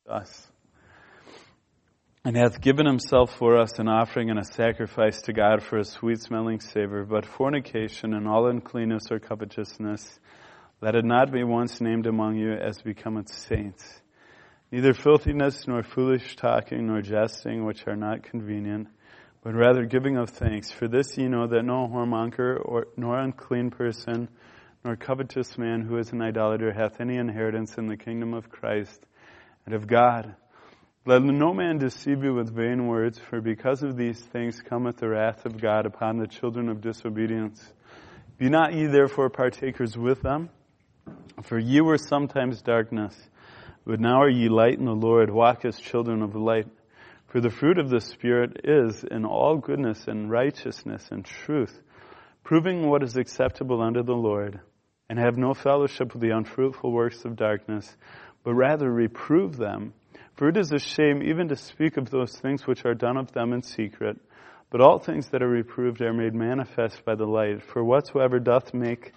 us, and hath given himself for us an offering and a sacrifice to God for a sweet-smelling savor. But fornication and all uncleanness or covetousness, let it not be once named among you as becometh saints. Neither filthiness, nor foolish talking, nor jesting, which are not convenient, but rather giving of thanks. For this ye know that no whoremonger, nor unclean person, nor covetous man who is an idolater hath any inheritance in the kingdom of Christ and of God. Let no man deceive you with vain words, for because of these things cometh the wrath of God upon the children of disobedience. Be not ye therefore partakers with them, for ye were sometimes darkness, but now are ye light in the Lord. Walk as children of light. For the fruit of the Spirit is in all goodness and righteousness and truth, proving what is acceptable unto the Lord. And have no fellowship with the unfruitful works of darkness, but rather reprove them. For it is a shame even to speak of those things which are done of them in secret. But all things that are reproved are made manifest by the light. For whatsoever doth make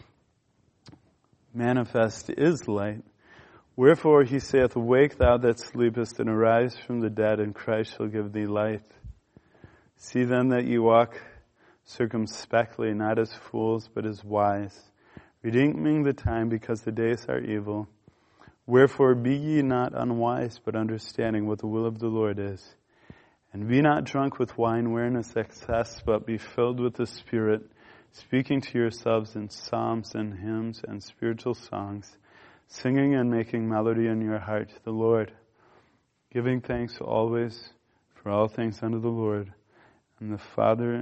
manifest is light. Wherefore he saith, Awake thou that sleepest, and arise from the dead, and Christ shall give thee light. See then that ye walk circumspectly, not as fools, but as wise, redeeming the time, because the days are evil. Wherefore be ye not unwise, but understanding what the will of the Lord is. And be not drunk with wine wherein is excess, but be filled with the Spirit, speaking to yourselves in psalms and hymns and spiritual songs, singing and making melody in your heart to the Lord, giving thanks always for all things unto the Lord and the Father,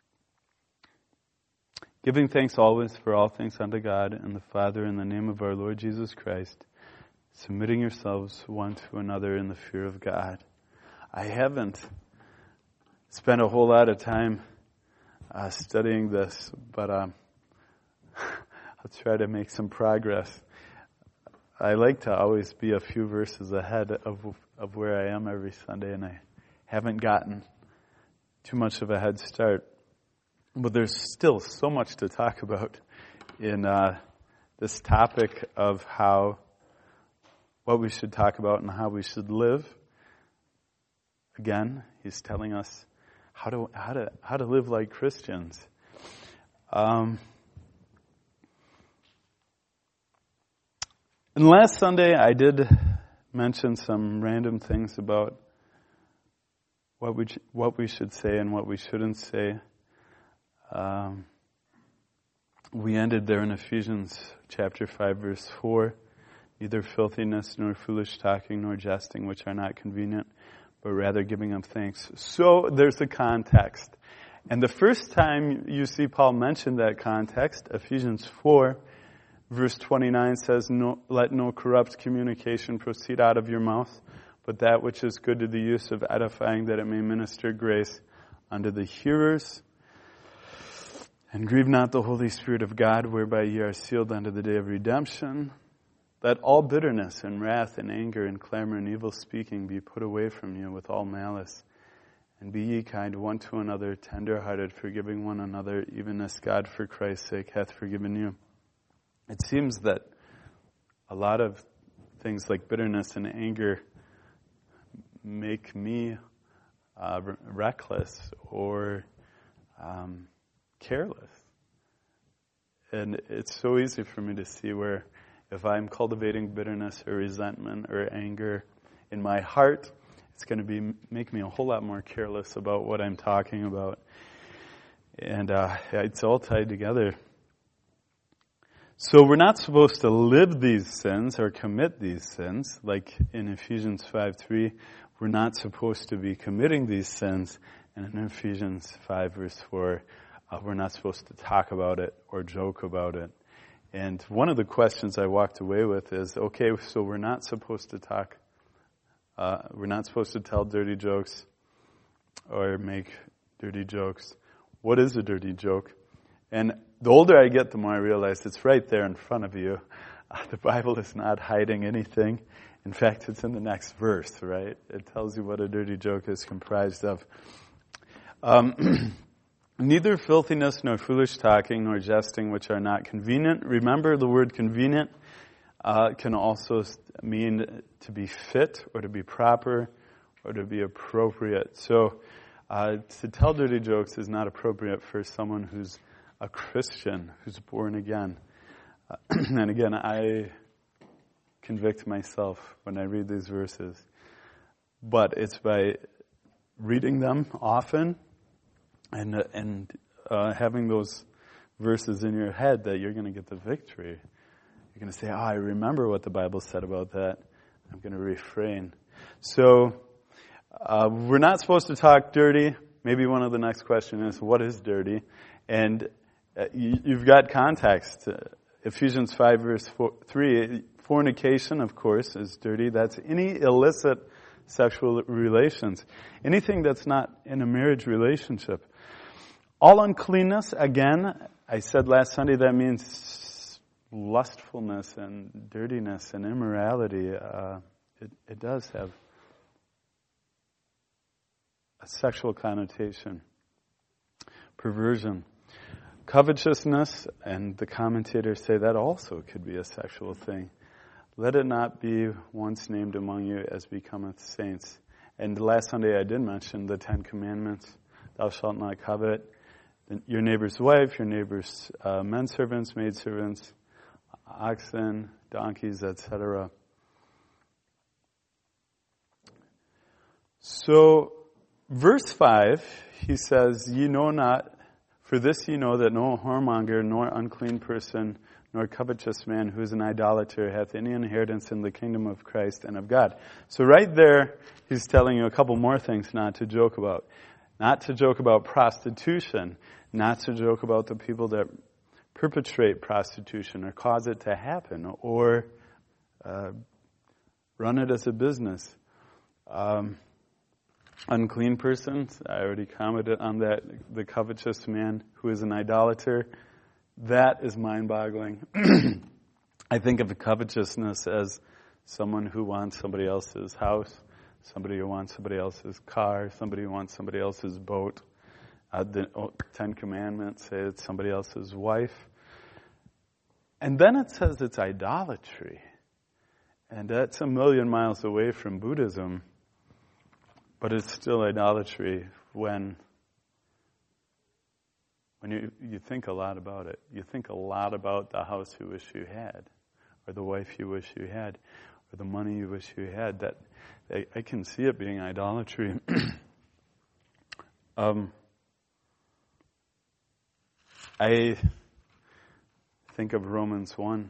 giving thanks always for all things unto God and the Father in the name of our Lord Jesus Christ, submitting yourselves one to another in the fear of God. I haven't spent a whole lot of time studying this, but I'll try to make some progress. I like to always be a few verses ahead of where I am every Sunday, and I haven't gotten too much of a head start. But there's still so much to talk about in this topic of what we should talk about and how we should live. Again, he's telling us how to live like Christians. And last Sunday, I did mention some random things about what we should say and what we shouldn't say. We ended there in Ephesians chapter 5, verse 4. Neither filthiness, nor foolish talking, nor jesting, which are not convenient, but rather giving of thanks. So there's a context. And the first time you see Paul mention that context, Ephesians 4, verse 29 says, Let no corrupt communication proceed out of your mouth, but that which is good to the use of edifying, that it may minister grace unto the hearers. And grieve not the Holy Spirit of God, whereby ye are sealed unto the day of redemption. Let all bitterness and wrath and anger and clamor and evil speaking be put away from you with all malice. And be ye kind one to another, tender-hearted, forgiving one another, even as God for Christ's sake hath forgiven you. It seems that a lot of things like bitterness and anger make me reckless or careless. And it's so easy for me to see where if I'm cultivating bitterness or resentment or anger in my heart, it's going to make me a whole lot more careless about what I'm talking about. And it's all tied together. So we're not supposed to live these sins or commit these sins. Like in Ephesians 5:3, we're not supposed to be committing these sins. And in Ephesians 5 verse 4, we're not supposed to talk about it or joke about it. And one of the questions I walked away with is, okay, so we're not supposed to tell dirty jokes or make dirty jokes. What is a dirty joke? And the older I get, the more I realize it's right there in front of you. The Bible is not hiding anything. In fact, it's in the next verse, right? It tells you what a dirty joke is comprised of. Neither filthiness, nor foolish talking, nor jesting, which are not convenient. Remember the word convenient. can also mean to be fit or to be proper or to be appropriate. So to tell dirty jokes is not appropriate for someone who's a Christian, who's born again. And again, I convict myself when I read these verses. But it's by reading them often and having those verses in your head that you're going to get the victory. You're going to say, I remember what the Bible said about that. I'm going to refrain. So we're not supposed to talk dirty. Maybe one of the next questions is, what is dirty? And you've got context. Ephesians 5 verse 3, fornication, of course, is dirty. That's any illicit sexual relations. Anything that's not in a marriage relationship. All uncleanness, again, I said last Sunday, that means lustfulness and dirtiness and immorality. It does have a sexual connotation. Perversion. Covetousness, and the commentators say that also could be a sexual thing. Let it not be once named among you as becometh saints. And last Sunday I did mention the 10 Commandments. Thou shalt not covet your neighbor's wife, your neighbor's menservants, maidservants, oxen, donkeys, etc. So, verse 5, he says, Ye know not, for this ye know that no whoremonger, nor unclean person, nor covetous man who is an idolater hath any inheritance in the kingdom of Christ and of God. So right there, he's telling you a couple more things not to joke about. Not to joke about prostitution. Not to joke about the people that perpetrate prostitution or cause it to happen or run it as a business. Unclean persons, I already commented on that. The covetous man who is an idolater, that is mind-boggling. I think of covetousness as someone who wants somebody else's house, somebody who wants somebody else's car, somebody who wants somebody else's boat. The 10 Commandments say it's somebody else's wife. And then it says it's idolatry. And that's a million miles away from Buddhism. But it's still idolatry when you think a lot about it. You think a lot about the house you wish you had, or the wife you wish you had, or the money you wish you had. That I can see it being idolatry. I think of Romans 1.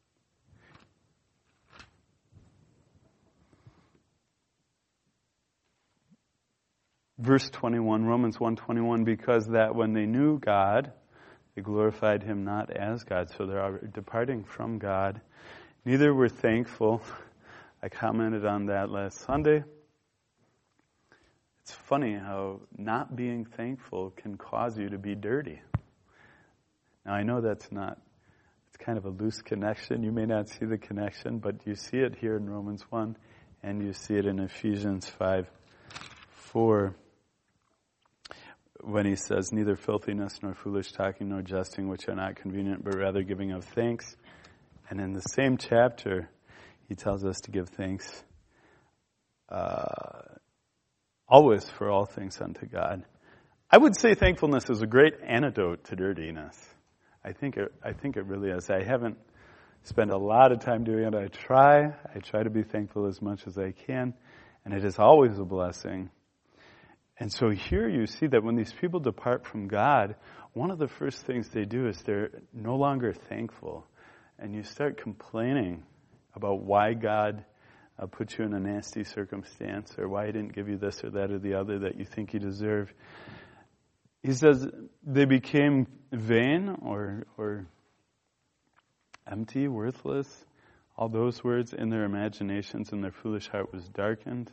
Verse 21, Romans 1:21, because that when they knew God, they glorified Him not as God. So they are departing from God. Neither were thankful. I commented on that last Sunday. It's funny how not being thankful can cause you to be dirty. Now I know it's kind of a loose connection. You may not see the connection, but you see it here in Romans 1, and you see it in Ephesians 5:4. When he says, neither filthiness, nor foolish talking, nor jesting, which are not convenient, but rather giving of thanks. And in the same chapter, he tells us to give thanks always for all things unto God. I would say thankfulness is a great antidote to dirtiness. I think it really is. I haven't spent a lot of time doing it. I try to be thankful as much as I can, and it is always a blessing. And so here you see that when these people depart from God, one of the first things they do is they're no longer thankful. And you start complaining about why God put you in a nasty circumstance, or why He didn't give you this or that or the other that you think you deserve. He says they became vain or empty, worthless. All those words in their imaginations, and their foolish heart was darkened.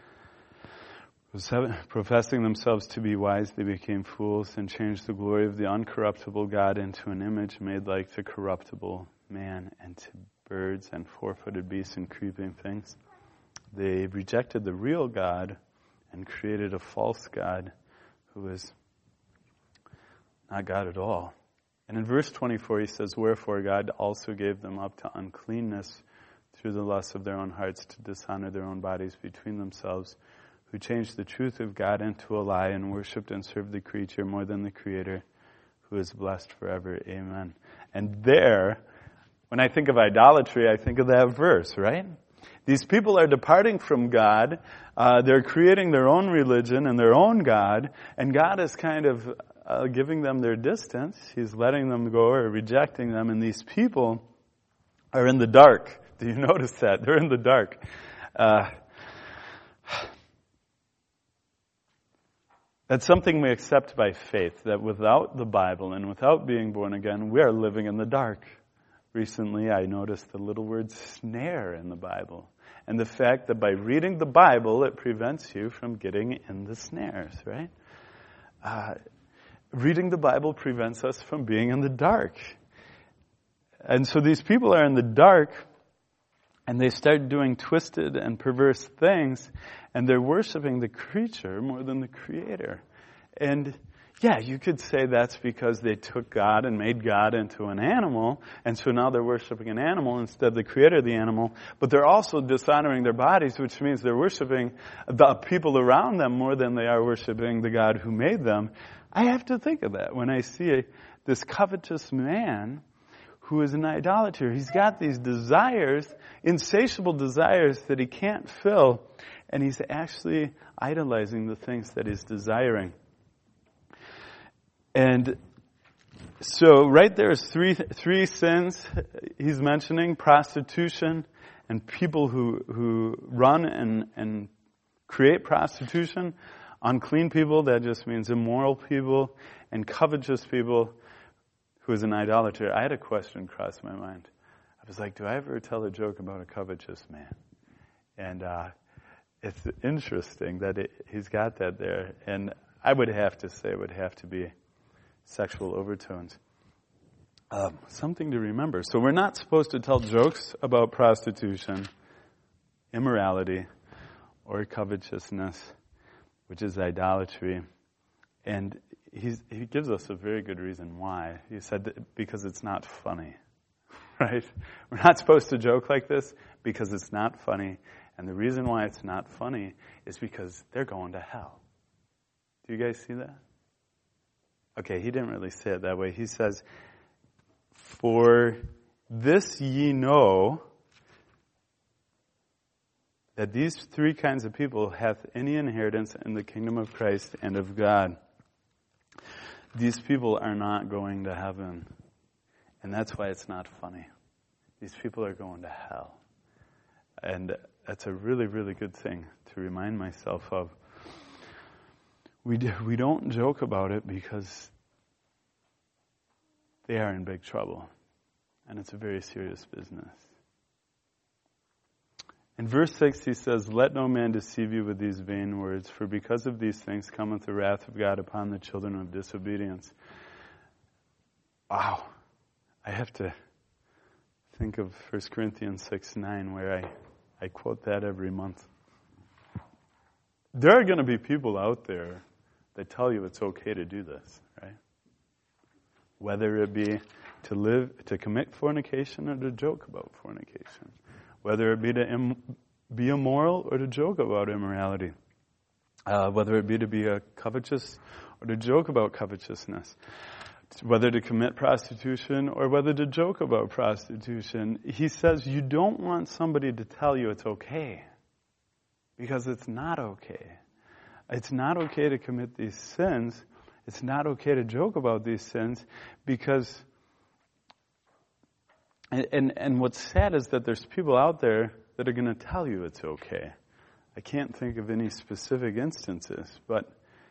Professing themselves to be wise, they became fools and changed the glory of the uncorruptible God into an image made like the corruptible man, and to birds and four-footed beasts and creeping things. They rejected the real God and created a false God who is not God at all. And in verse 24 he says, wherefore God also gave them up to uncleanness through the lust of their own hearts to dishonor their own bodies between themselves, who changed the truth of God into a lie and worshipped and served the creature more than the Creator, who is blessed forever. Amen. And there, when I think of idolatry, I think of that verse, right? These people are departing from God. They're creating their own religion and their own God, and God is kind of giving them their distance. He's letting them go or rejecting them, and these people are in the dark. Do you notice that? They're in the dark. That's something we accept by faith, that without the Bible and without being born again, we are living in the dark. Recently, I noticed the little word snare in the Bible. And the fact that by reading the Bible, it prevents you from getting in the snares, right? Reading the Bible prevents us from being in the dark. And so these people are in the dark, and they start doing twisted and perverse things, and they're worshiping the creature more than the Creator. And yeah, you could say that's because they took God and made God into an animal, and so now they're worshiping an animal instead of the Creator of the animal, but they're also dishonoring their bodies, which means they're worshiping the people around them more than they are worshiping the God who made them. I have to think of that when I see this covetous man who is an idolater. He's got these desires, insatiable desires that he can't fill, and he's actually idolizing the things that he's desiring. And so right there's three sins he's mentioning: prostitution and people who run and create prostitution, unclean people, that just means immoral people, and covetous people, who is an idolater. I had a question cross my mind. I was like, do I ever tell a joke about a covetous man? And it's interesting that he's got that there. And I would have to say it would have to be sexual overtones. Something to remember. So we're not supposed to tell jokes about prostitution, immorality, or covetousness, which is idolatry. And he gives us a very good reason why. He said that because it's not funny, right? We're not supposed to joke like this because it's not funny. And the reason why it's not funny is because they're going to hell. Do you guys see that? Okay, he didn't really say it that way. He says, "For this ye know, that these three kinds of people hath any inheritance in the kingdom of Christ and of God." These people are not going to heaven. And that's why it's not funny. These people are going to hell. And that's a really, really good thing to remind myself of. We don't joke about it because they are in big trouble. And it's a very serious business. In verse 6 he says, "Let no man deceive you with these vain words, for because of these things cometh the wrath of God upon the children of disobedience." Wow. I have to think of 1 Corinthians 6:9, where I quote that every month. There are going to be people out there that tell you it's okay to do this, right? Whether it be to commit fornication or to joke about fornication. Whether it be to be immoral or to joke about immorality. Whether it be to be a covetous or to joke about covetousness. Whether to commit prostitution or whether to joke about prostitution. He says you don't want somebody to tell you it's okay. Because it's not okay. It's not okay to commit these sins. It's not okay to joke about these sins because... And what's sad is that there's people out there that are going to tell you it's okay. I can't think of any specific instances, but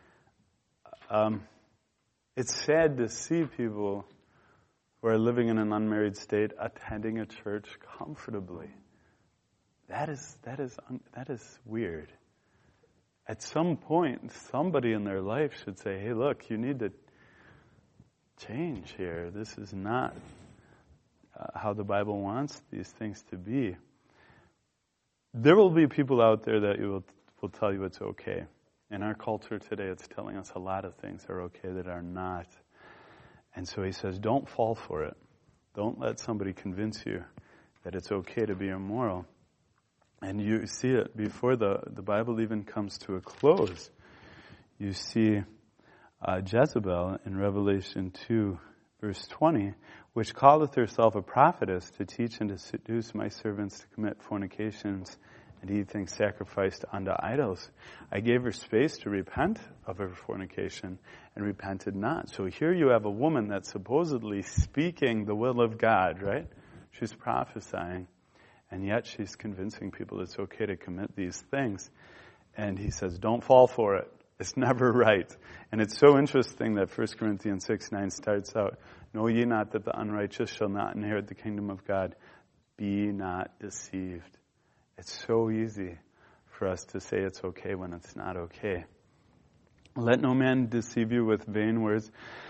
it's sad to see people who are living in an unmarried state attending a church comfortably. That is weird. At some point, somebody in their life should say, "Hey, look, you need to change here. This is not how the Bible wants these things to be." There will be people out there that will tell you it's okay. In our culture today, it's telling us a lot of things are okay that are not. And so he says, don't fall for it. Don't let somebody convince you that it's okay to be immoral. And you see it before the Bible even comes to a close. You see Jezebel in Revelation 2, verse 20, which calleth herself a prophetess to teach and to seduce my servants to commit fornications and eat things sacrificed unto idols. I gave her space to repent of her fornication and repented not. So here you have a woman that's supposedly speaking the will of God, right? She's prophesying, and yet she's convincing people it's okay to commit these things. And he says, don't fall for it. It's never right. And it's so interesting that 1 Corinthians 6:9 starts out, know ye not that the unrighteous shall not inherit the kingdom of God? Be not deceived. It's so easy for us to say it's okay when it's not okay. Let no man deceive you with vain words.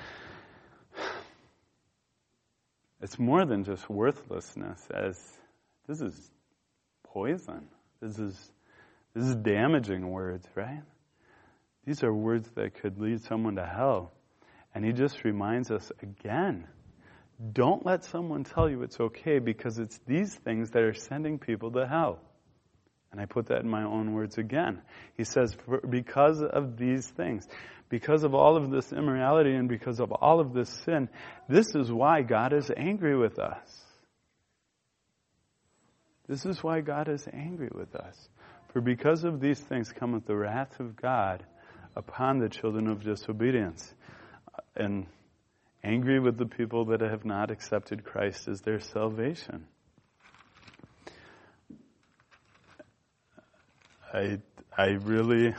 It's more than just worthlessness, as this is poison. This is damaging words, right? These are words that could lead someone to hell. And he just reminds us again, don't let someone tell you it's okay, because it's these things that are sending people to hell. And I put that in my own words again. He says, because of these things, because of all of this immorality and because of all of this sin, this is why God is angry with us. This is why God is angry with us. For because of these things cometh the wrath of God upon the children of disobedience. And angry with the people that have not accepted Christ as their salvation. I really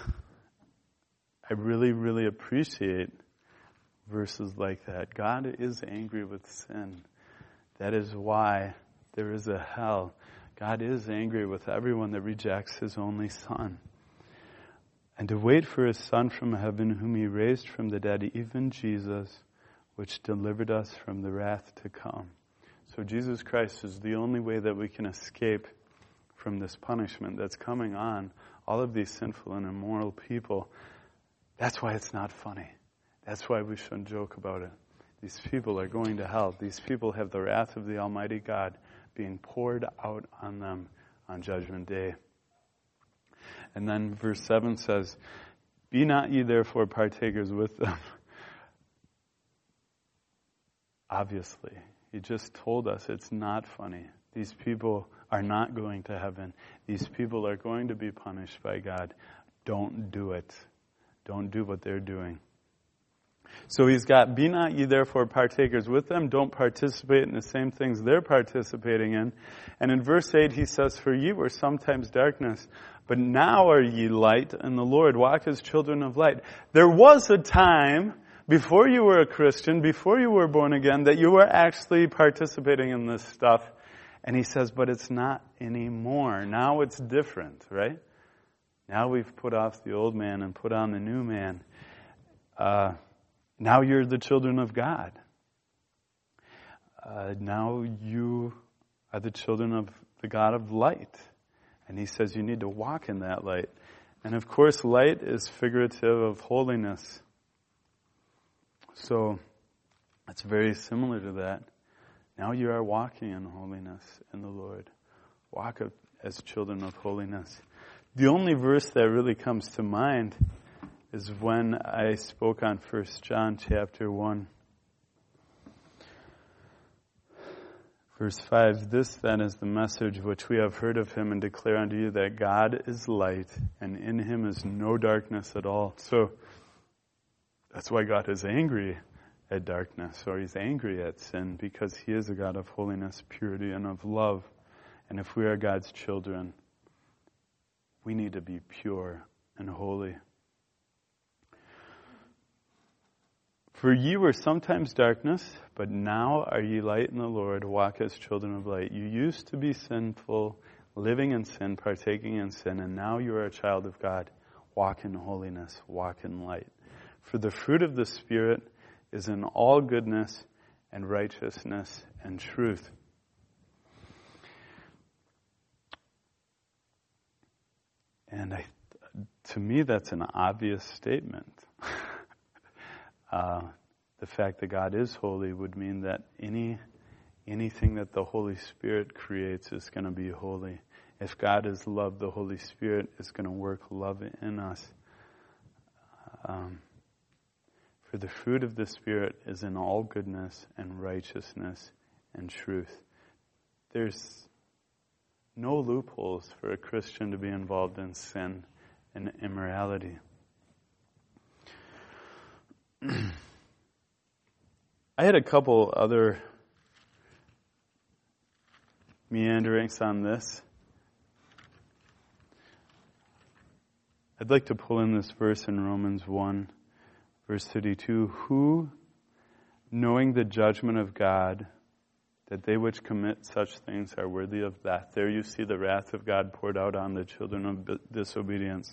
appreciate verses like that. God is angry with sin. That is why there is a hell. God is angry with everyone that rejects His only Son. And to wait for His Son from heaven, whom He raised from the dead, even Jesus, which delivered us from the wrath to come. So Jesus Christ is the only way that we can escape from this punishment that's coming on all of these sinful and immoral people. That's why it's not funny. That's why we shouldn't joke about it. These people are going to hell. These people have the wrath of the Almighty God being poured out on them on Judgment Day. And then verse 7 says, be not ye therefore partakers with them. Obviously, he just told us it's not funny. These people are not going to heaven. These people are going to be punished by God. Don't do it. Don't do what they're doing. So he's got, be not ye therefore partakers with them. Don't participate in the same things they're participating in. And in verse 8 he says, for ye were sometimes darkness, but now are ye light in the Lord. Walk as children of light. There was a time before you were a Christian, before you were born again, that you were actually participating in this stuff. And he says, but it's not anymore. Now it's different, right? Now we've put off the old man and put on the new man. Now you're the children of God. Now you are the children of the God of light. And he says you need to walk in that light. And of course, light is figurative of holiness. So it's very similar to that. Now you are walking in holiness in the Lord. Walk as children of holiness. The only verse that really comes to mind is when I spoke on 1 John chapter 1. Verse 5, this then is the message which we have heard of him and declare unto you, that God is light, and in him is no darkness at all. So that's why God is angry at darkness, or he's angry at sin, because he is a God of holiness, purity, and of love. And if we are God's children, we need to be pure and holy. For ye were sometimes darkness, but now are ye light in the Lord. Walk as children of light. You used to be sinful, living in sin, partaking in sin, and now you are a child of God. Walk in holiness, walk in light. For the fruit of the Spirit is in all goodness and righteousness and truth. And to me, that's an obvious statement. The fact that God is holy would mean that any anything that the Holy Spirit creates is going to be holy. If God is love, the Holy Spirit is going to work love in us. For the fruit of the Spirit is in all goodness and righteousness and truth. There's no loopholes for a Christian to be involved in sin and immorality. I had a couple other meanderings on this. I'd like to pull in this verse in Romans 1, verse 32. Who, knowing the judgment of God, that they which commit such things are worthy of death. There you see the wrath of God poured out on the children of disobedience.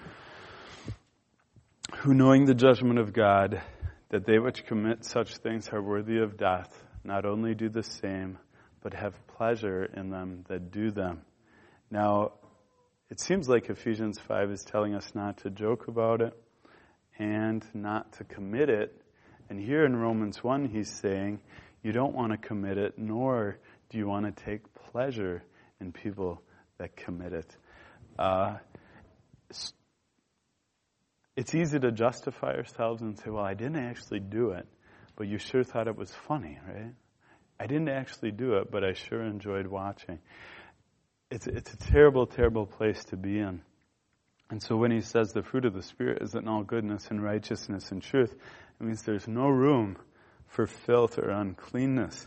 Who, knowing the judgment of God, that they which commit such things are worthy of death, not only do the same, but have pleasure in them that do them. Now, it seems like Ephesians 5 is telling us not to joke about it and not to commit it. And here in Romans 1, he's saying, you don't want to commit it, nor do you want to take pleasure in people that commit it. It's easy to justify ourselves and say, well, I didn't actually do it, but you sure thought it was funny, right? I didn't actually do it, but I sure enjoyed watching. It's a terrible, terrible place to be in. And so when he says the fruit of the Spirit is in all goodness and righteousness and truth, it means there's no room for filth or uncleanness.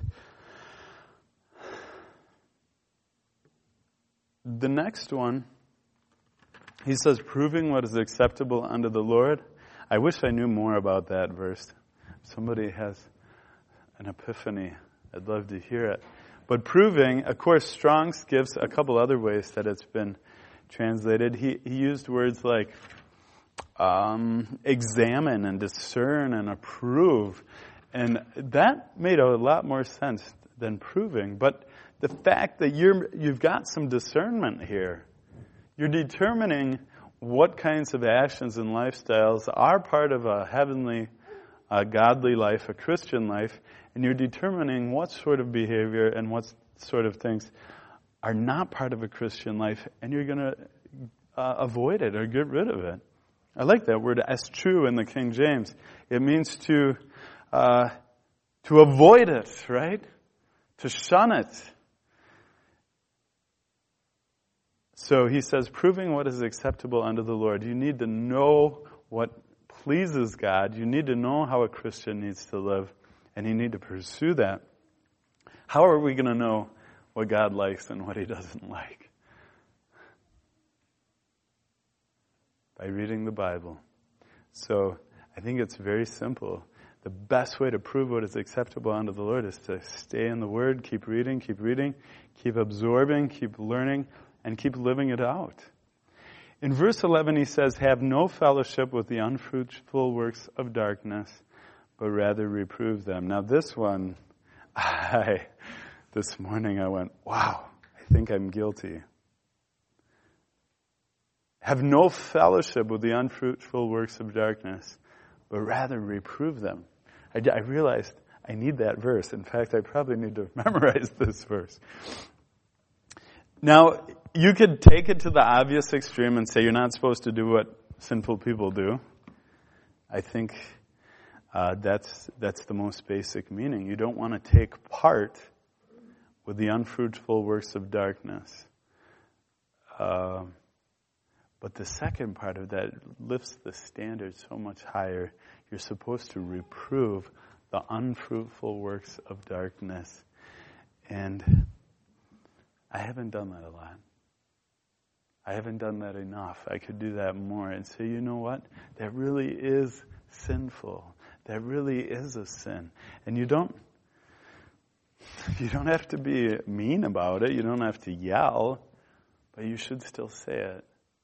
The next one, he says, proving what is acceptable unto the Lord. I wish I knew more about that verse. If somebody has an epiphany, I'd love to hear it. But proving, of course, Strong's gives a couple other ways that it's been translated. He used words like examine and discern and approve. And that made a lot more sense than proving. But the fact that you've got some discernment here, you're determining what kinds of actions and lifestyles are part of a heavenly, godly life, a Christian life, and you're determining what sort of behavior and what sort of things are not part of a Christian life, and you're going to avoid it or get rid of it. I like that word, eschew, in the King James. It means to avoid it, right? To shun it. So he says, proving what is acceptable unto the Lord. You need to know what pleases God. You need to know how a Christian needs to live, and you need to pursue that. How are we going to know what God likes and what he doesn't like? By reading the Bible. So I think it's very simple. The best way to prove what is acceptable unto the Lord is to stay in the Word, keep reading, keep absorbing, keep learning, and keep living it out. In verse 11 he says, have no fellowship with the unfruitful works of darkness, but rather reprove them. Now this one, this morning I went, wow, I think I'm guilty. Have no fellowship with the unfruitful works of darkness, but rather reprove them. I realized I need that verse. In fact, I probably need to memorize this verse. Now, you could take it to the obvious extreme and say you're not supposed to do what sinful people do. I think that's the most basic meaning. You don't want to take part with the unfruitful works of darkness. But the second part of that lifts the standard so much higher. You're supposed to reprove the unfruitful works of darkness. And I haven't done that a lot. I haven't done that enough. I could do that more and say, you know what? That really is sinful. That really is a sin. And you don't have to be mean about it. You don't have to yell. But you should still say it.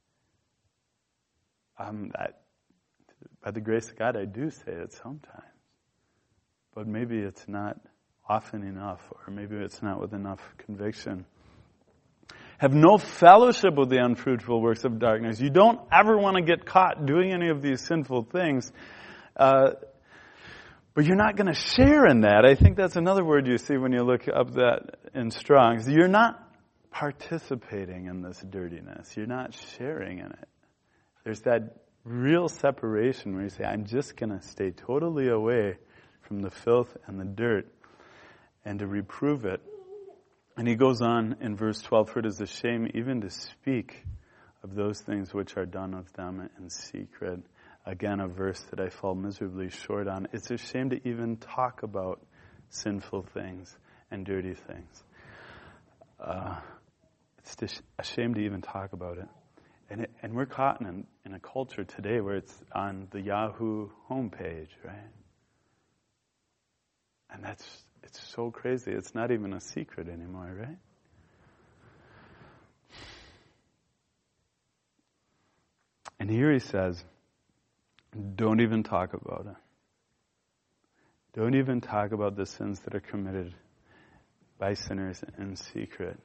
By the grace of God, I do say it sometimes. But maybe it's not often enough, or maybe it's not with enough conviction. Have no fellowship with the unfruitful works of darkness. You don't ever want to get caught doing any of these sinful things. But you're not going to share in that. I think that's another word you see when you look up that in Strong's. You're not participating in this dirtiness. You're not sharing in it. There's that real separation where you say, I'm just going to stay totally away from the filth and the dirt and to reprove it. And he goes on in verse 12, for it is a shame even to speak of those things which are done of them in secret. Again, a verse that I fall miserably short on. It's a shame to even talk about sinful things and dirty things. It's just a shame to even talk about it. And we're caught in a culture today where it's on the Yahoo homepage, right? And it's so crazy. It's not even a secret anymore, right? And here he says, don't even talk about it. Don't even talk about the sins that are committed by sinners in secret.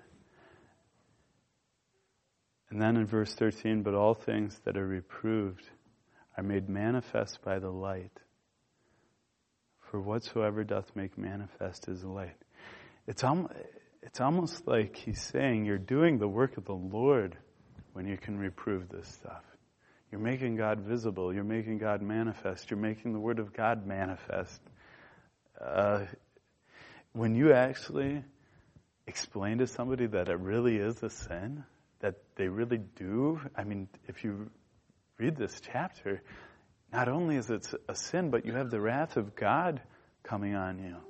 And then in verse 13, but all things that are reproved are made manifest by the light. For whatsoever doth make manifest is light. It's almost like he's saying you're doing the work of the Lord when you can reprove this stuff. You're making God visible. You're making God manifest. You're making the Word of God manifest. When you actually explain to somebody that it really is a sin, that they really do, I mean, if you read this chapter, not only is it a sin, but you have the wrath of God coming on you.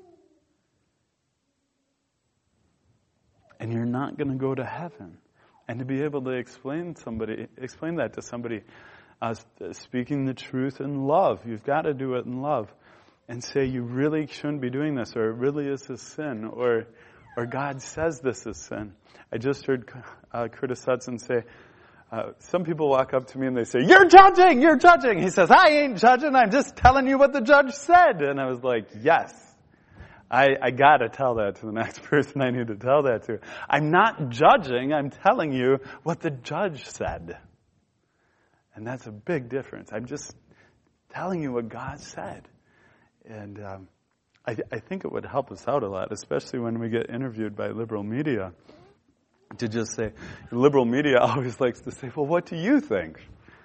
And you're not going to go to heaven. And to be able to explain that to somebody, speaking the truth in love. You've got to do it in love. And say you really shouldn't be doing this, or it really is a sin, or God says this is sin. I just heard Curtis Hudson say, some people walk up to me and they say, you're judging. He says, I ain't judging, I'm just telling you what the judge said. And I was like, yes. I got to tell that to the next person I need to tell that to. I'm not judging, I'm telling you what the judge said. And that's a big difference. I'm just telling you what God said. And I think it would help us out a lot, especially when we get interviewed by liberal media, to just say, liberal media always likes to say, well, what do you think?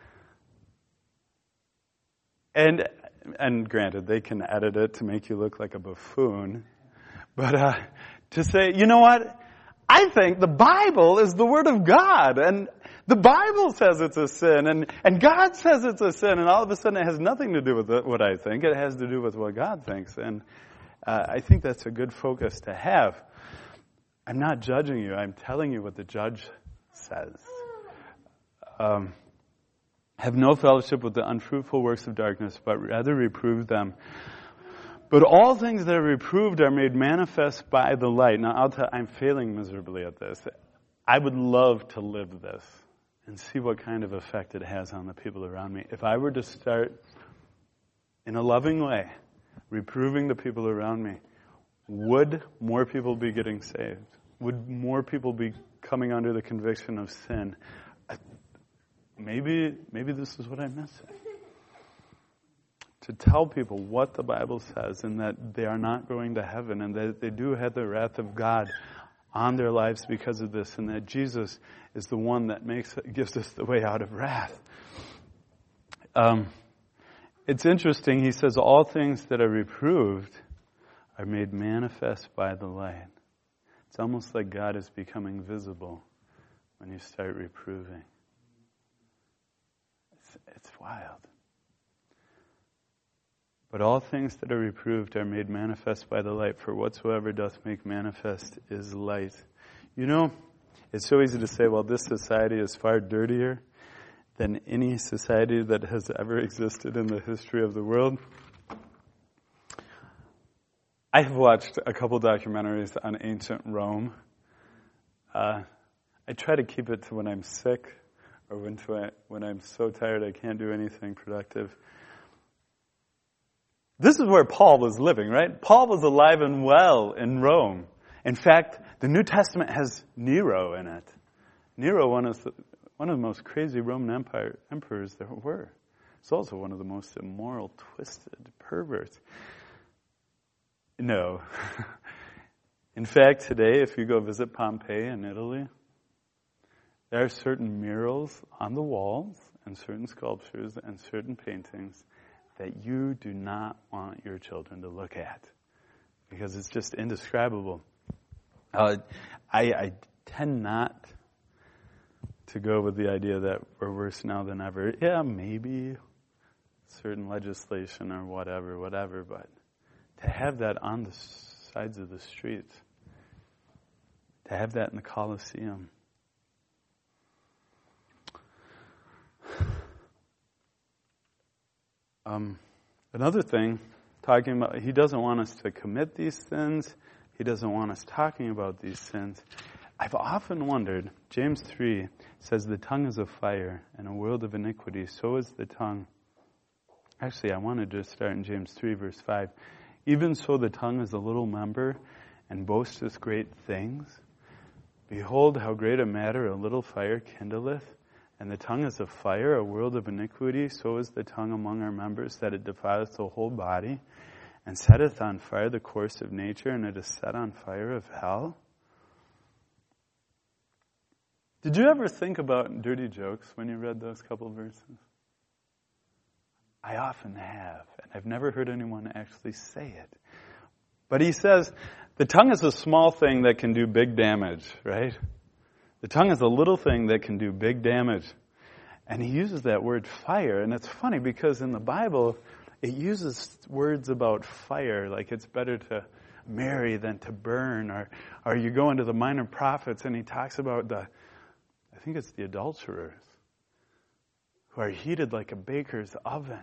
And granted, they can edit it to make you look like a buffoon. But to say, you know what? I think the Bible is the Word of God. And the Bible says it's a sin. And God says it's a sin. And all of a sudden it has nothing to do with what I think. It has to do with what God thinks. And I think that's a good focus to have. I'm not judging you. I'm telling you what the judge says. Have no fellowship with the unfruitful works of darkness, but rather reprove them. But all things that are reproved are made manifest by the light. Now, I'm failing miserably at this. I would love to live this and see what kind of effect it has on the people around me. If I were to start in a loving way, reproving the people around me, would more people be getting saved? Would more people be coming under the conviction of sin? Maybe this is what I'm missing. To tell people what the Bible says and that they are not going to heaven and that they do have the wrath of God on their lives because of this, and that Jesus is the one that gives us the way out of wrath. It's interesting, he says, all things that are reproved are made manifest by the light. It's almost like God is becoming visible when you start reproving. It's wild. But all things that are reproved are made manifest by the light, for whatsoever doth make manifest is light. You know, it's so easy to say, well, this society is far dirtier than any society that has ever existed in the history of the world. I've watched a couple documentaries on ancient Rome. I try to keep it to when I'm sick or when I'm so tired I can't do anything productive. This is where Paul was living, right? Paul was alive and well in Rome. In fact, the New Testament has Nero in it. Nero, one of the most crazy Roman emperors there were. He's also one of the most immoral, twisted perverts. No. In fact, today, if you go visit Pompeii in Italy, there are certain murals on the walls and certain sculptures and certain paintings that you do not want your children to look at because it's just indescribable. I tend not to go with the idea that we're worse now than ever. Yeah, maybe certain legislation or whatever, but to have that on the sides of the streets, to have that in the Colosseum. Another thing, talking about, he doesn't want us to commit these sins. He doesn't want us talking about these sins. I've often wondered, James 3 says the tongue is a fire and a world of iniquity. So is the tongue. Actually, I wanted to start in James 3 verse 5. Even so the tongue is a little member and boasteth great things. Behold how great a matter a little fire kindleth. And the tongue is a fire, a world of iniquity. So is the tongue among our members, that it defileth the whole body, and setteth on fire the course of nature, and it is set on fire of hell. Did you ever think about dirty jokes when you read those couple verses? I often have, and I've never heard anyone actually say it. But he says, the tongue is a small thing that can do big damage, right? The tongue is a little thing that can do big damage. And he uses that word fire. And it's funny because in the Bible, it uses words about fire, like it's better to marry than to burn. Or you go into the Minor Prophets and he talks about I think it's the adulterers, who are heated like a baker's oven.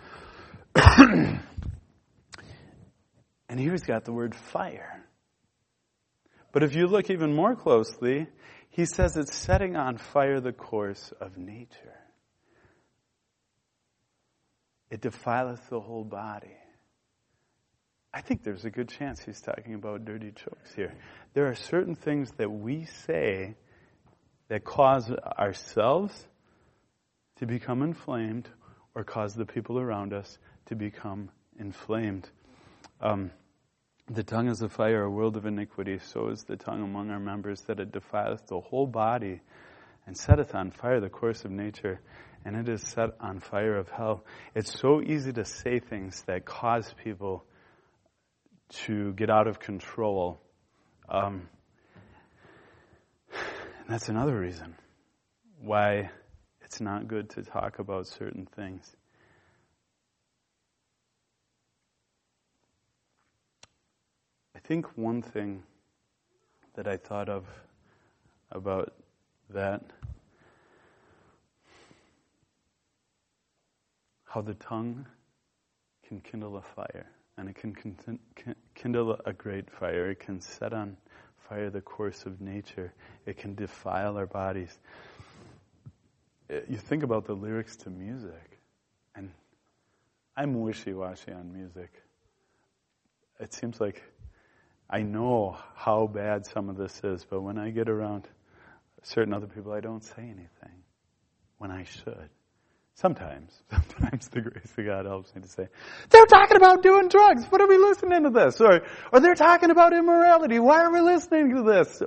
And here he's got the word fire. But if you look even more closely, he says it's setting on fire the course of nature. It defileth the whole body. I think there's a good chance he's talking about dirty jokes here. There are certain things that we say that cause ourselves to become inflamed or cause the people around us to become inflamed. The tongue is a fire, a world of iniquity. So is the tongue among our members, that it defileth the whole body and setteth on fire the course of nature, and it is set on fire of hell. It's so easy to say things that cause people to get out of control. And that's another reason why it's not good to talk about certain things. I think one thing that I thought of about that, how the tongue can kindle a fire, and it can kindle a great fire. It can set on fire the course of nature. It can defile our bodies. You think about the lyrics to music, and I'm wishy-washy on music. It seems like I know how bad some of this is, but when I get around certain other people, I don't say anything when I should. Sometimes the grace of God helps me to say, they're talking about doing drugs. What are we listening to this? Or they're talking about immorality. Why are we listening to this?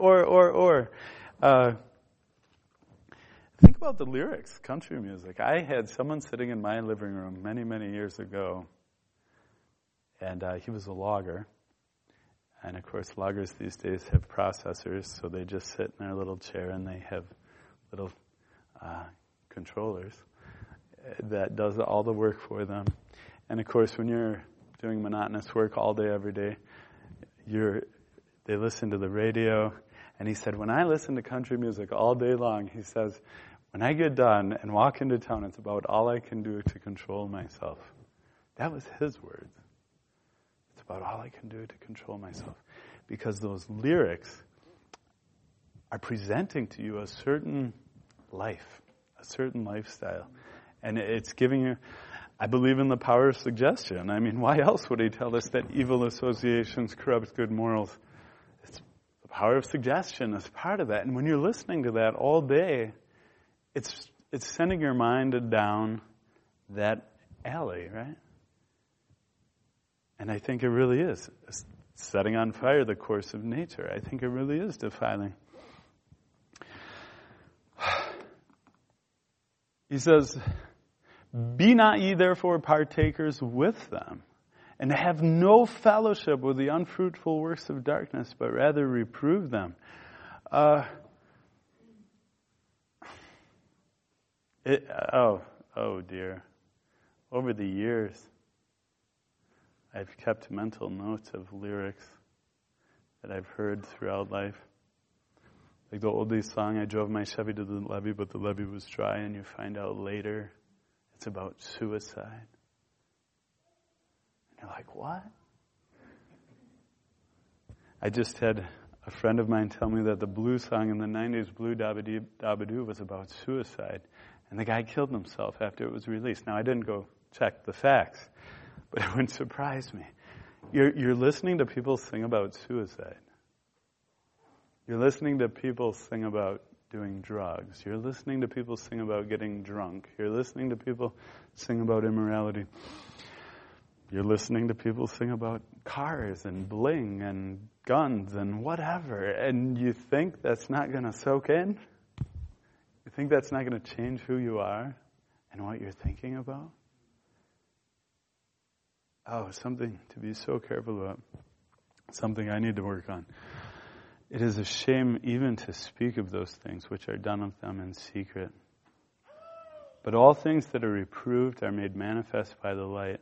Think about the lyrics, country music. I had someone sitting in my living room many, many years ago, and he was a logger. And of course, loggers these days have processors, so they just sit in their little chair and they have little controllers that does all the work for them. And of course, when you're doing monotonous work all day, every day, they listen to the radio. And he said, when I listen to country music all day long, he says, when I get done and walk into town, it's about all I can do to control myself. That was his words. About all I can do to control myself. Because those lyrics are presenting to you a certain life, a certain lifestyle. And it's giving you, I believe in the power of suggestion. I mean, why else would he tell us that evil associations corrupt good morals? It's the power of suggestion is part of that. And when you're listening to that all day, it's sending your mind down that alley, right? And I think it really is setting on fire the course of nature. I think it really is defiling. He says, "Be not ye therefore partakers with them, and have no fellowship with the unfruitful works of darkness, but rather reprove them." Oh dear. Over the years, I've kept mental notes of lyrics that I've heard throughout life. Like the oldies song, "I drove my Chevy to the levee, but the levee was dry," and you find out later it's about suicide. And you're like, what? I just had a friend of mine tell me that the blue song in the 90s, Blue Dabba Dabba Doo, was about suicide. And the guy killed himself after it was released. Now, I didn't go check the facts, but it wouldn't surprise me. You're listening to people sing about suicide. You're listening to people sing about doing drugs. You're listening to people sing about getting drunk. You're listening to people sing about immorality. You're listening to people sing about cars and bling and guns and whatever. And you think that's not going to soak in? You think that's not going to change who you are and what you're thinking about? Oh, something to be so careful about. Something I need to work on. It is a shame even to speak of those things which are done of them in secret. But all things that are reproved are made manifest by the light.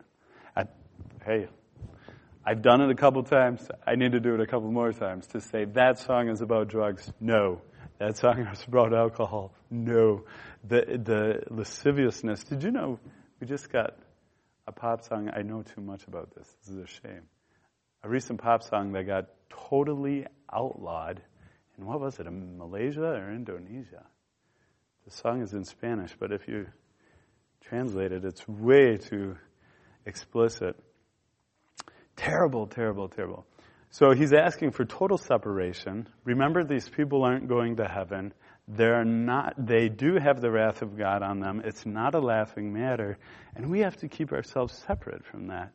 I've done it a couple times. I need to do it a couple more times to say that song is about drugs. No. That song is about alcohol. No. The lasciviousness. Did you know we just got a pop song? I know too much about this. This is a shame. A recent pop song that got totally outlawed in, what was it, in Malaysia or Indonesia? The song is in Spanish, but if you translate it, it's way too explicit. Terrible, terrible, terrible. So he's asking for total separation. Remember, these people aren't going to heaven. They do have the wrath of God on them. It's not a laughing matter. And we have to keep ourselves separate from that.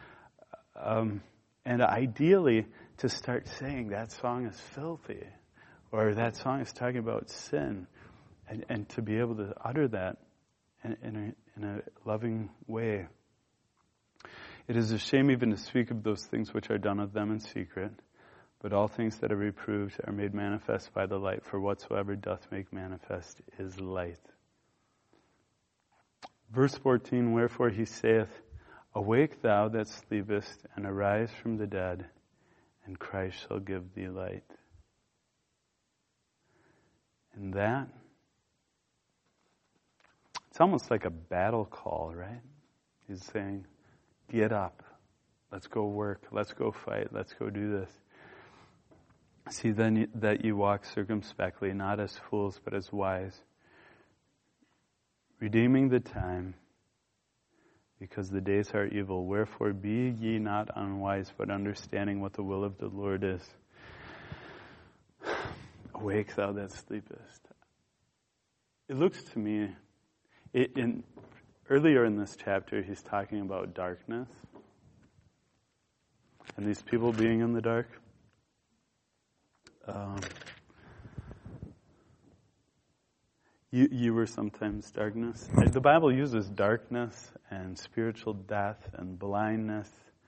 And ideally, to start saying that song is filthy, or that song is talking about sin, and to be able to utter that in a loving way. It is a shame even to speak of those things which are done of them in secret, but all things that are reproved are made manifest by the light, for whatsoever doth make manifest is light. Verse 14, "Wherefore he saith, Awake thou that sleepest, and arise from the dead, and Christ shall give thee light." And that, it's almost like a battle call, right? He's saying, get up. Let's go work. Let's go fight. Let's go do this. See then that you walk circumspectly, not as fools, but as wise, redeeming the time, because the days are evil. Wherefore be ye not unwise, but understanding what the will of the Lord is. Awake thou that sleepest. It looks to me, earlier in this chapter, he's talking about darkness and these people being in the dark. You were sometimes darkness. The Bible uses darkness and spiritual death and blindness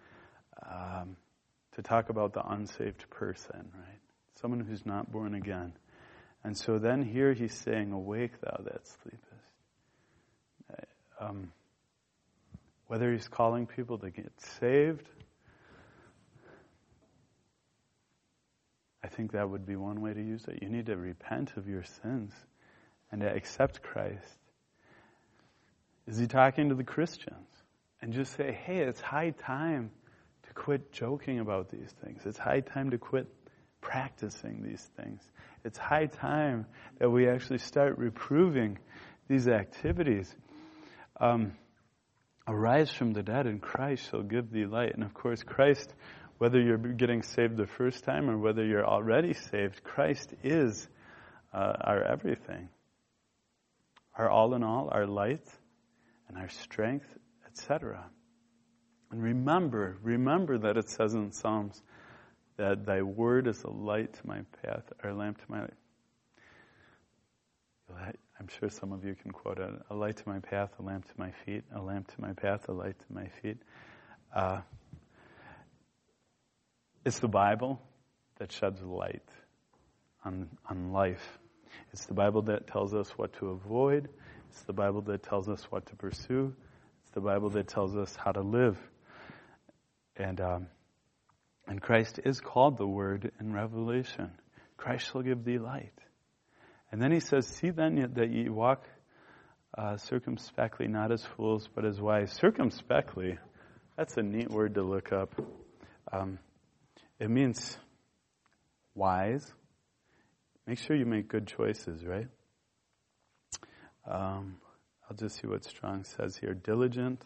to talk about the unsaved person, right? Someone who's not born again. And so then here he's saying, awake thou that sleepest. Whether he's calling people to get saved, I think that would be one way to use it. You need to repent of your sins and to accept Christ. Is he talking to the Christians? And just say, hey, it's high time to quit joking about these things. It's high time to quit practicing these things. It's high time that we actually start reproving these activities. Arise from the dead, and Christ shall give thee light. And of course, Christ, whether you're getting saved the first time or whether you're already saved, Christ is our everything. Our all in all, our light, and our strength, etc. And remember that it says in Psalms that thy word is a light to my path, or a lamp to my light. I'm sure some of you can quote it. A light to my path, a lamp to my feet. A lamp to my path, a light to my feet. It's the Bible that sheds light on life. It's the Bible that tells us what to avoid. It's the Bible that tells us what to pursue. It's the Bible that tells us how to live. And Christ is called the Word in Revelation. Christ shall give thee light. And then he says, see then that ye walk circumspectly, not as fools, but as wise. Circumspectly, that's a neat word to look up. It means wise. Make sure you make good choices, right? I'll just see what Strong says here. Diligent,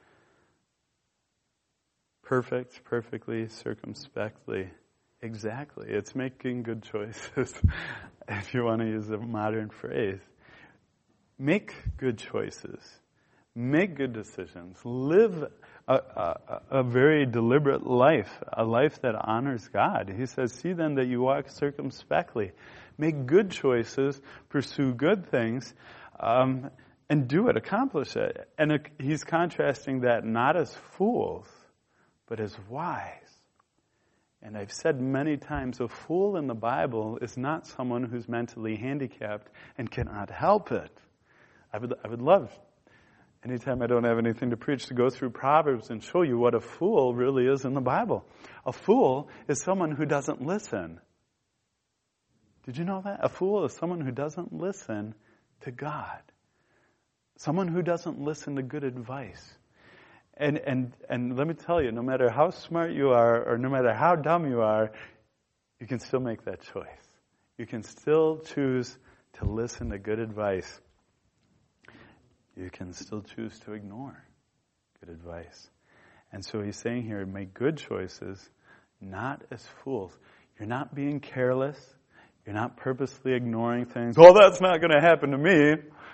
perfect, perfectly, circumspectly. Exactly. It's making good choices, if you want to use a modern phrase. Make good choices. Make good decisions. Live a very deliberate life, a life that honors God. He says, see then that you walk circumspectly. Make good choices, pursue good things, and do it, accomplish it. And he's contrasting that not as fools, but as wise. And I've said many times, a fool in the Bible is not someone who's mentally handicapped and cannot help it. I would love, anytime I don't have anything to preach, to go through Proverbs and show you what a fool really is in the Bible. A fool is someone who doesn't listen. Did you know that? A fool is someone who doesn't listen to God. Someone who doesn't listen to good advice. And let me tell you, no matter how smart you are or no matter how dumb you are, you can still make that choice. You can still choose to listen to good advice. You can still choose to ignore good advice. And so he's saying here, make good choices, not as fools. You're not being careless. You're not purposely ignoring things. Oh, that's not going to happen to me.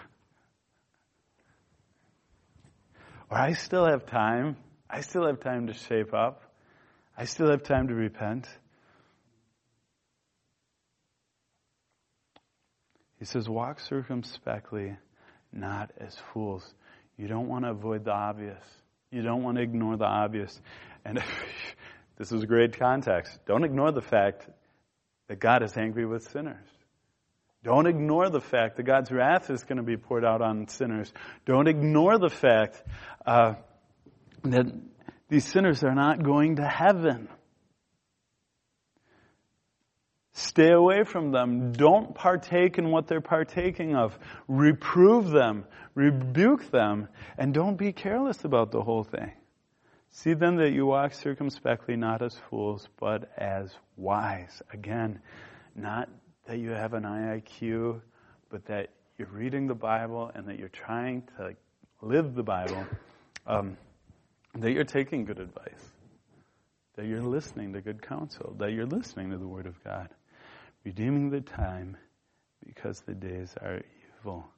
Or I still have time. I still have time to shape up. I still have time to repent. He says, walk circumspectly, not as fools. You don't want to avoid the obvious. You don't want to ignore the obvious. And this is a great context. Don't ignore the fact that God is angry with sinners. Don't ignore the fact that God's wrath is going to be poured out on sinners. Don't ignore the fact that these sinners are not going to heaven. Stay away from them. Don't partake in what they're partaking of. Reprove them. Rebuke them. And don't be careless about the whole thing. See then that you walk circumspectly, not as fools, but as wise. Again, not that you have an IQ, but that you're reading the Bible and that you're trying to live the Bible, that you're taking good advice, that you're listening to good counsel, that you're listening to the Word of God, redeeming the time because the days are evil.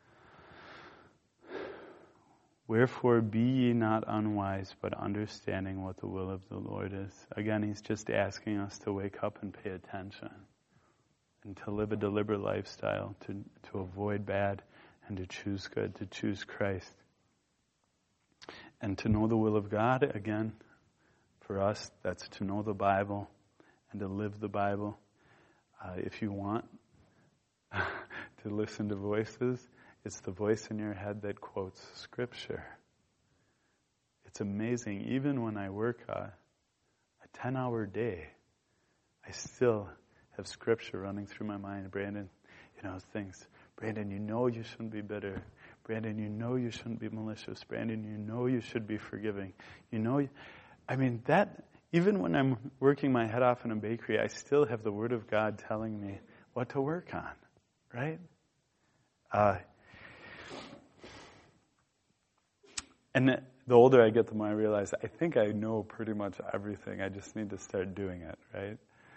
Wherefore be ye not unwise, but understanding what the will of the Lord is. Again, he's just asking us to wake up and pay attention and to live a deliberate lifestyle, to avoid bad and to choose good, to choose Christ. And to know the will of God, again, for us, that's to know the Bible and to live the Bible. If you want to listen to voices, it's the voice in your head that quotes Scripture. It's amazing. Even when I work a 10-hour day, I still have Scripture running through my mind. Brandon, things. Brandon, you shouldn't be bitter. Brandon, you shouldn't be malicious. Brandon, you should be forgiving. That, even when I'm working my head off in a bakery, I still have the Word of God telling me what to work on, right? And the older I get, the more I realize I think I know pretty much everything. I just need to start doing it, right?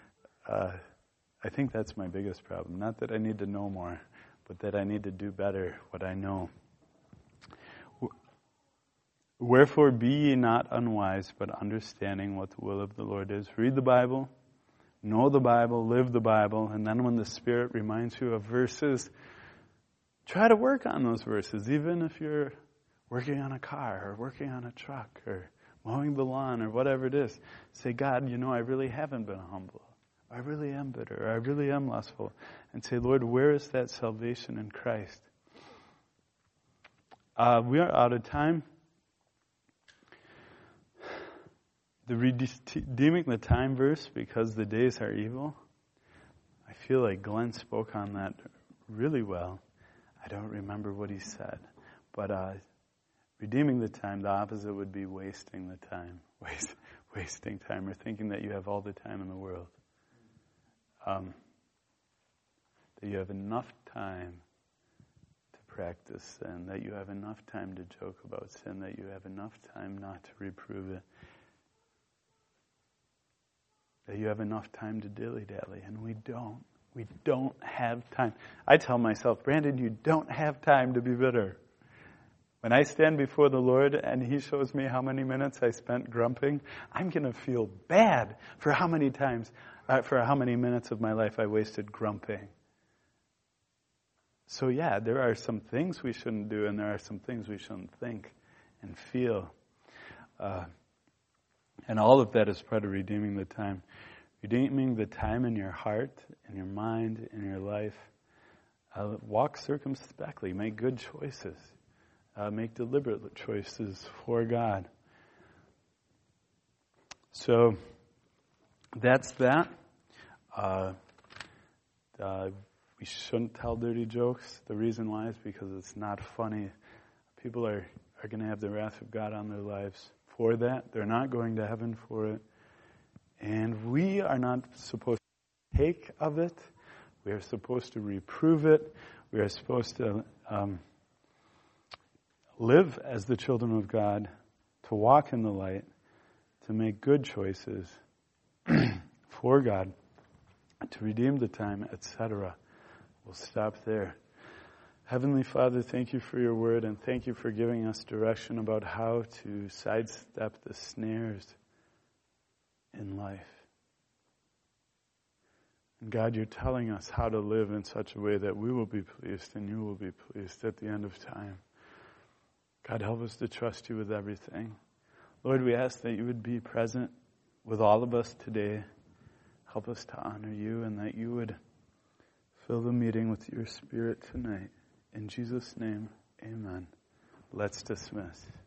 I think that's my biggest problem. Not that I need to know more, but that I need to do better what I know. Wherefore be ye not unwise, but understanding what the will of the Lord is. Read the Bible, know the Bible, live the Bible, and then when the Spirit reminds you of verses, try to work on those verses, even if you're working on a car or working on a truck or mowing the lawn or whatever it is. Say, God, I really haven't been humble. I really am bitter. I really am lustful. And say, Lord, where is that salvation in Christ? We are out of time. The redeeming the time verse, because the days are evil. I feel like Glenn spoke on that really well. I don't remember what he said. But redeeming the time, the opposite would be wasting the time. Wasting time, or thinking that you have all the time in the world. That you have enough time to practice sin, that you have enough time to joke about sin, that you have enough time not to reprove it, that you have enough time to dilly-dally, and we don't. We don't have time. I tell myself, Brandon, you don't have time to be bitter. When I stand before the Lord and He shows me how many minutes I spent grumping, I'm going to feel bad for how many minutes of my life I wasted grumping. So yeah, there are some things we shouldn't do, and there are some things we shouldn't think and feel. And all of that is part of redeeming the time. Redeeming the time in your heart, in your mind, in your life. Walk circumspectly. Make good choices. Make deliberate choices for God. So, that's that. We shouldn't tell dirty jokes. The reason why is because it's not funny. People are going to have the wrath of God on their lives for that. They're not going to heaven for it. And we are not supposed to take of it. We are supposed to reprove it. We are supposed to live as the children of God, to walk in the light, to make good choices for God, to redeem the time, etc. We'll stop there. Heavenly Father, thank you for your word, and thank you for giving us direction about how to sidestep the snares in life. And God, you're telling us how to live in such a way that we will be pleased and you will be pleased at the end of time. God, help us to trust you with everything. Lord, we ask that you would be present with all of us today. Help us to honor you, and that you would fill the meeting with your Spirit tonight. In Jesus' name, amen. Let's dismiss.